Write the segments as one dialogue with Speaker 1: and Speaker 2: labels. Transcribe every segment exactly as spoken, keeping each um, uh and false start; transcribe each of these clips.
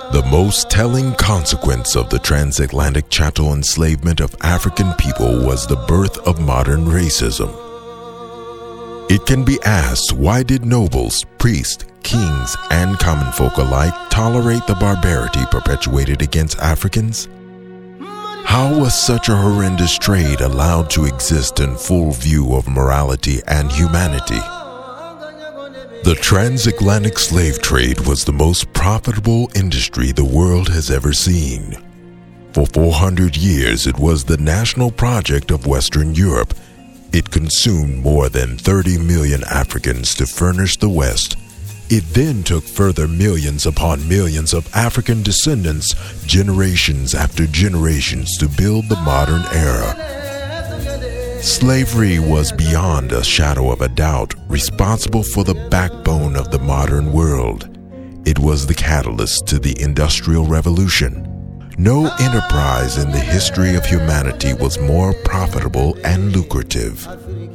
Speaker 1: The most telling consequence of the transatlantic chattel enslavement of African people was the birth of modern racism. It can be asked, why did nobles, priests, kings, and common folk alike tolerate the barbarity perpetuated against Africans? How was such a horrendous trade allowed to exist in full view of morality and humanity? The transatlantic slave trade was the most profitable industry the world has ever seen. For four hundred years, it was the national project of Western Europe. It consumed more than thirty million Africans to furnish the West. It then took further millions upon millions of African descendants, generations after generations, to build the modern era. Slavery was beyond a shadow of a doubt responsible for the backbone of the modern world. It was the catalyst to the Industrial Revolution. No enterprise in the history of humanity was more profitable and lucrative.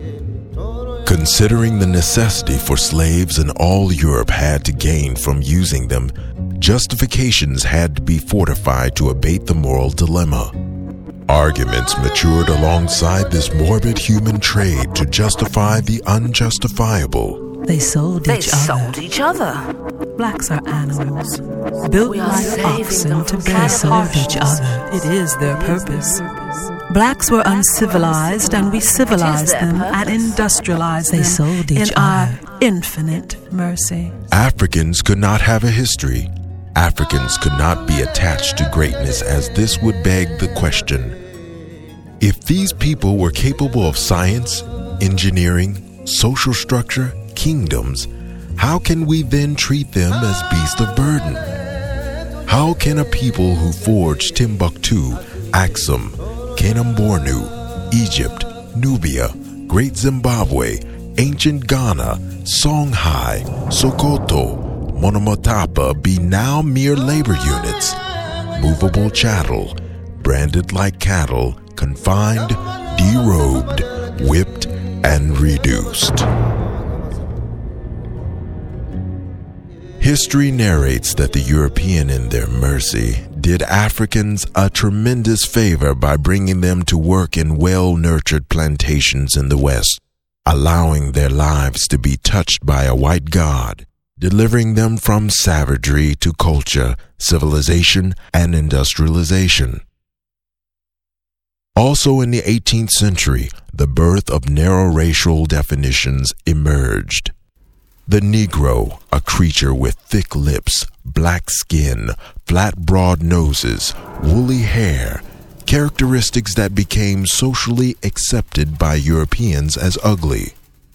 Speaker 1: Considering the necessity for slaves in all Europe had to gain from using them, justifications had to be fortified to abate the moral dilemma. Arguments matured alongside this morbid human trade to justify the unjustifiable.
Speaker 2: They sold
Speaker 3: they
Speaker 2: each
Speaker 3: sold
Speaker 2: other.
Speaker 3: each other.
Speaker 2: Blacks are animals, built
Speaker 3: We are
Speaker 2: like
Speaker 3: saving
Speaker 2: oxen
Speaker 3: them
Speaker 2: to
Speaker 3: from
Speaker 2: bear serve each
Speaker 3: harshness.
Speaker 2: other. It is their purpose. Blacks were uncivilized, and we civilized
Speaker 3: their
Speaker 2: them
Speaker 3: purpose.
Speaker 2: and industrialized them. They sold each in other. Our infinite mercy.
Speaker 1: Africans could not have a history. Africans could not be attached to greatness, as this would beg the question: if these people were capable of science, engineering, social structure, kingdoms, how can we then treat them as beasts of burden? How can a people who forged Timbuktu, Axum, Kanem-Bornu, Egypt, Nubia, Great Zimbabwe, ancient Ghana, Songhai, Sokoto, Monomotapa be now mere labor units, movable chattel, branded like cattle, confined, derobed, whipped, and reduced? History narrates that the European, in their mercy, did Africans a tremendous favor by bringing them to work in well-nurtured plantations in the West, allowing their lives to be touched by a white God, delivering them from savagery to culture, civilization, and industrialization. Also in the eighteenth century, the birth of narrow racial definitions emerged. The Negro, a creature with thick lips, black skin, flat broad noses, woolly hair, characteristics that became socially accepted by Europeans as ugly.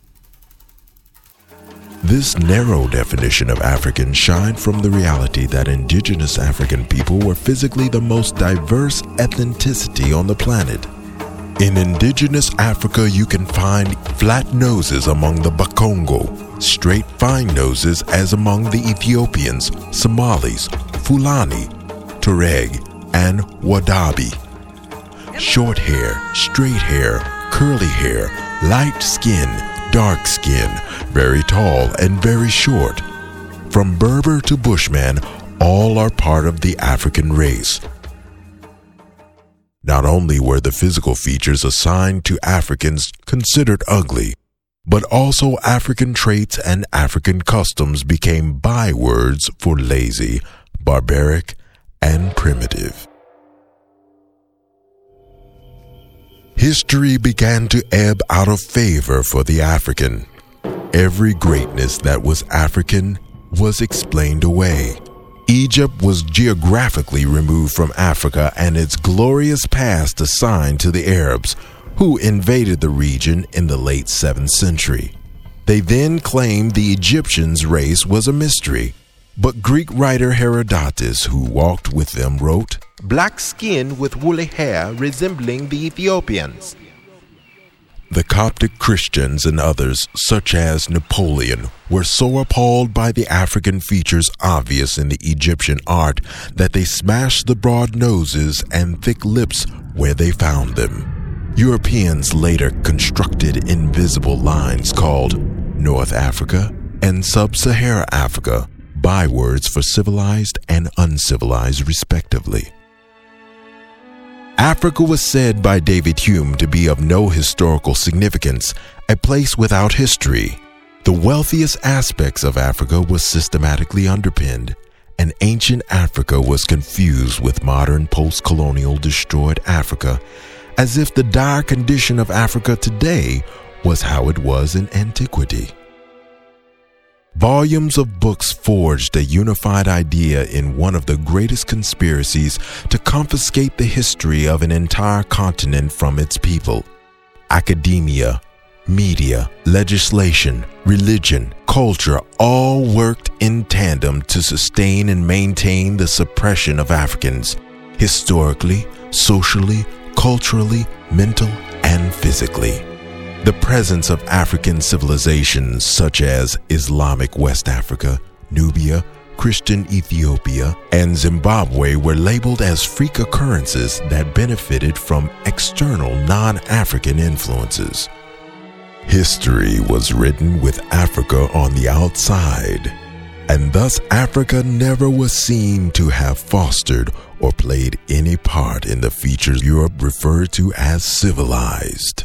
Speaker 1: This narrow definition of African shined from the reality that indigenous African people were physically the most diverse ethnicity on the planet. In indigenous Africa, you can find flat noses among the Bakongo, straight fine noses as among the Ethiopians, Somalis, Fulani, Tuareg, and Wadabi. Short hair, straight hair, curly hair, light skin, dark skin, very tall and very short. From Berber to Bushman, all are part of the African race. Not only were the physical features assigned to Africans considered ugly, but also African traits and African customs became bywords for lazy, barbaric, and primitive. History began to ebb out of favor for the African. Every greatness that was African was explained away. Egypt was geographically removed from Africa and its glorious past assigned to the Arabs, who invaded the region in the late seventh century. They then claimed the Egyptians' race was a mystery, but Greek writer Herodotus, who walked with them, wrote,
Speaker 4: "Black skin with woolly hair resembling the Ethiopians."
Speaker 1: The Coptic Christians and others, such as Napoleon, were so appalled by the African features obvious in the Egyptian art that they smashed the broad noses and thick lips where they found them. Europeans later constructed invisible lines called North Africa and Sub-Saharan Africa, bywords for civilized and uncivilized respectively. Africa was said by David Hume to be of no historical significance, a place without history. The wealthiest aspects of Africa was systematically underpinned, and ancient Africa was confused with modern post-colonial destroyed Africa, as if the dire condition of Africa today was how it was in antiquity. Volumes of books forged a unified idea in one of the greatest conspiracies to confiscate the history of an entire continent from its people. Academia, media, legislation, religion, culture all worked in tandem to sustain and maintain the suppression of Africans, historically, socially, culturally, mental, and physically. The presence of African civilizations such as Islamic West Africa, Nubia, Christian Ethiopia, and Zimbabwe were labeled as freak occurrences that benefited from external non-African influences. History was written with Africa on the outside, and thus Africa never was seen to have fostered or played any part in the features Europe referred to as civilized.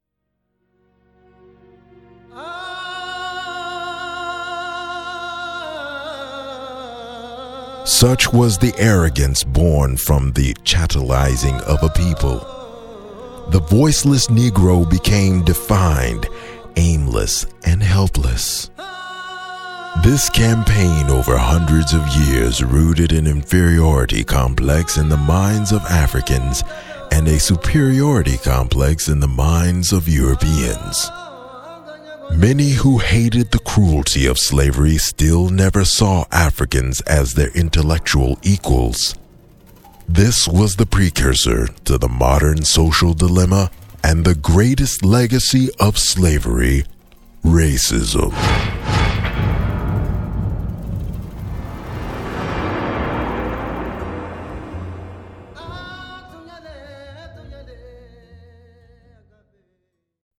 Speaker 1: Such was the arrogance born from the chattelizing of a people. The voiceless Negro became defined, aimless, and helpless. This campaign over hundreds of years rooted an inferiority complex in the minds of Africans and a superiority complex in the minds of Europeans. Many who hated the cruelty of slavery still never saw Africans as their intellectual equals. This was the precursor to the modern social dilemma and the greatest legacy of slavery, racism.